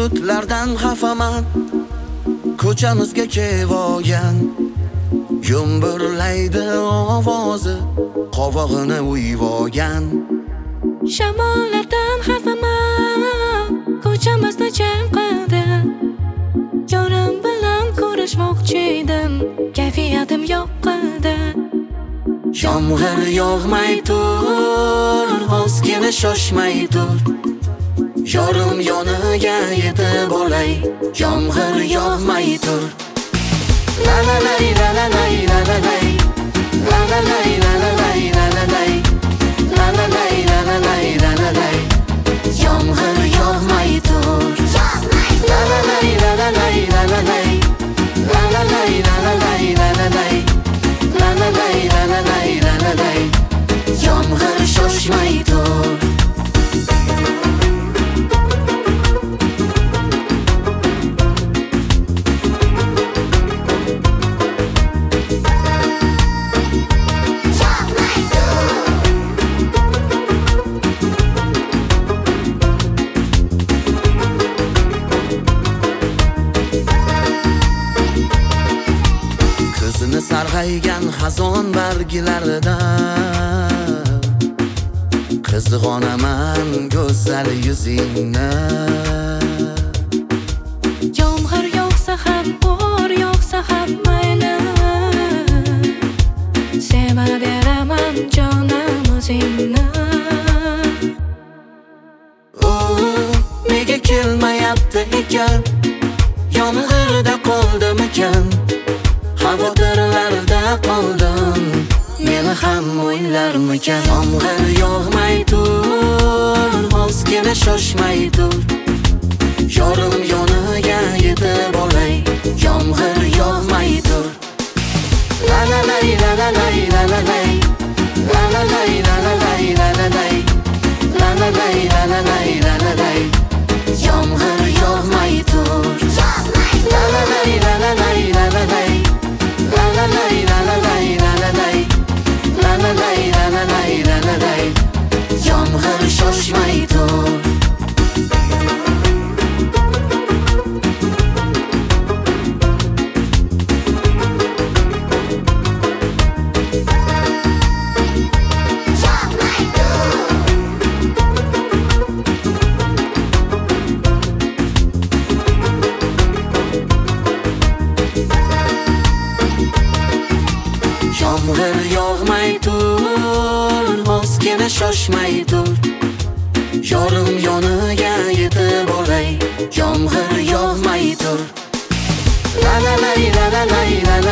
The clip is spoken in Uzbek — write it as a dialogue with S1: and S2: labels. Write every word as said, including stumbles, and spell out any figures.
S1: bulutlardan xafaman, ko'chamizga kevogan yumburlaydi ovozi, qovog'ini uyvogan.
S2: Shamollardan xafaman, ko'chamizni jam qildi. Yorim bilan ko'rishmoqchi edim, kayfiyatim yo'qidi.
S1: Yomg'ir yog'may tur, ozgina shoshmay tur, yorim yoniga yetib olay. Yomg'ir yog'may tur. La la lay, la la lay, la la lay, la la lay, la la lay, la la lay, la la lay, la la lay, la la lay. Yomg'ir yog'may tur. La la lay, la la lay, la la lay, la la lay, la la lay, la la lay, la la lay, la la lay, la la lay. Yomg'ir shoshmay tur. Sarg'aygan xazon barglarida qizg'onaman go'zal yuzingni.
S2: Yomg'ir yog'sa ham, qor yog'sa ham mayli, sevaveraman jonim o'zingni.
S1: Nega kelmayapti ekan, yomg'irda qoldimikan, xavotirlarda qoldim, meni ham o'ylarmikan. Yomg'ir yog'may tur, ozgina shoshmay tur, yorim yoniga yetib olay. Yomg'ir yog'may tur. La la lay, la la lay, la la lay, la la lay, la la lay, la la lay, la la lay, la la lay, la la lay. Yomg'ir yog'may tur. La la lay, la la lay, la la lay, la la lay, la la lay, la la lay, la la lay, la la lay, la la lay. Yomg'ir shoshmay tur. Yomg'ir yog'may tur, ozgina shoshmay tur, yorim yoniga yetib olay. Yomg'ir yog'may tur. La la lay, la la lay, la la